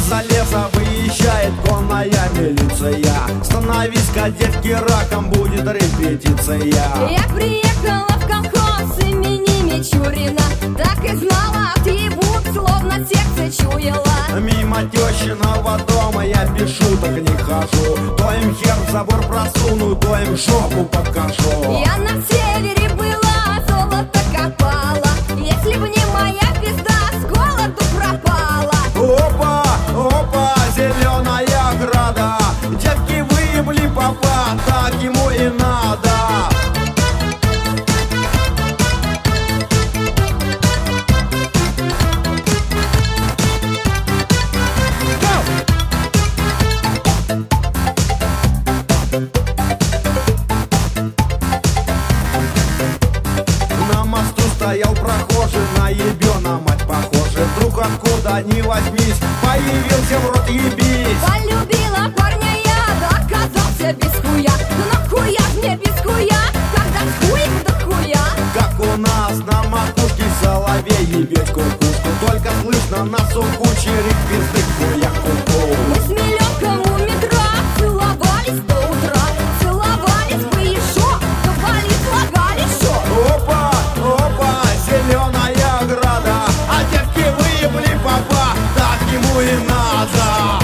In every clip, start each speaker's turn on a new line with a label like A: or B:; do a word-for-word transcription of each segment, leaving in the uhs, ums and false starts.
A: Из-за леса выезжает конная милиция. Становись-ка, детки, раком, будет репетиция.
B: Я приехала в колхоз имени Мичурина. Так и знала, отъебут, словно сердце чуяла.
A: Мимо тещиного дома я без шуток не хожу. То им хер в забор просуну, то им жопу покажу.
B: Я на севере была, золото копала. Если б не моя пизда, с голоду пропала.
A: Опа, опа, зеленая ограда. Девки выебли папа, так ему и надо. Стоял прохожий, на ебена мать похожий. Вдруг откуда ни возьмись, появился в рот ебись.
B: Полюбила парня я, да оказался без хуя. Ну нахуя мне без хуя, когда с хуем до хуя.
A: Как у нас на макушке соловей ебеть кукушку. Только слышно на суху чирик пизды хуя ку-ку.
B: Мы с Миленком у метро целовались до утра. Целовались бы еще, да болит лагали шо.
A: Опа, опа, зеленая ограда. А девки выебли папа, так ему и надо.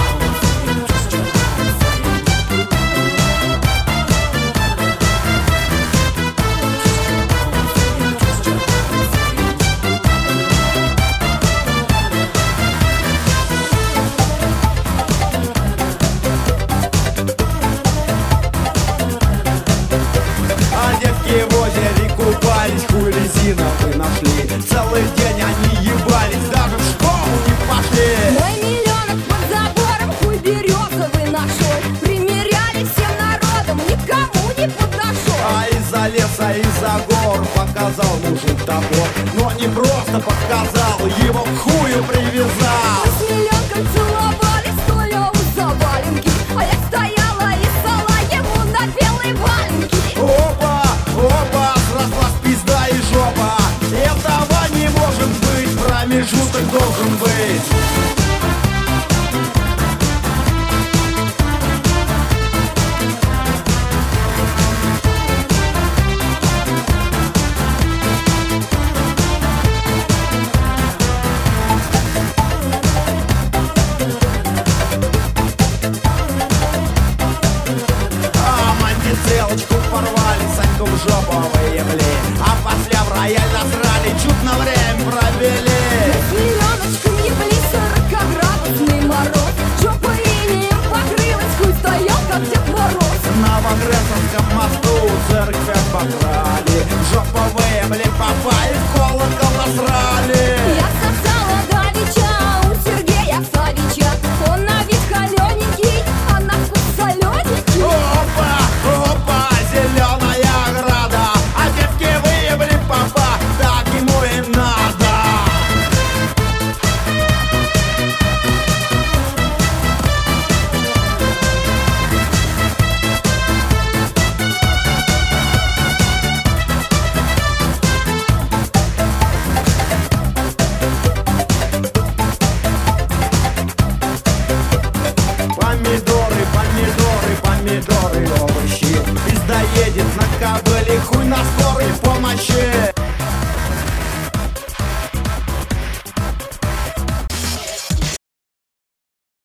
A: А девки в озере купались, хуй резиновый нашли. Целый день они ебались, даже в школу не пошли.
B: Мой Миленок под забором хуй березовый нашел. Примеряли всем народом, никому не подошел.
A: А из-за леса, из-за гор показал мужик топор. Но не просто показал, его к хую привязал.
B: Мы с Миленком целовались, стулёвы за валенки. А я стояла и ссала ему на белые валенки.
A: Опа, опа, срослась пизда и жопа. Этого не может быть, промежуток должен быть. А мантицелочку порвали, Саньку в жопу выебли. А после в рояль насрали, чуть на время провели.
B: С Миленочком ебли сорокаградусный мороз. Жопа инеем покрылась, хуй стоял, как Дед Мороз.
A: На Вагресовском мосту церковь обокрали. В жопу выебли папа и в колокол насрали.
B: Я сосала давеча у Сергея Савича. Он на вид холененький, а на вкус солененький.
A: Опа, опа, зеленая ограда. А девки выебли папа, так ему и надо. Помидоры, помидоры, помидоры, овощи. Пизда едет на кобыле, хуй на стол.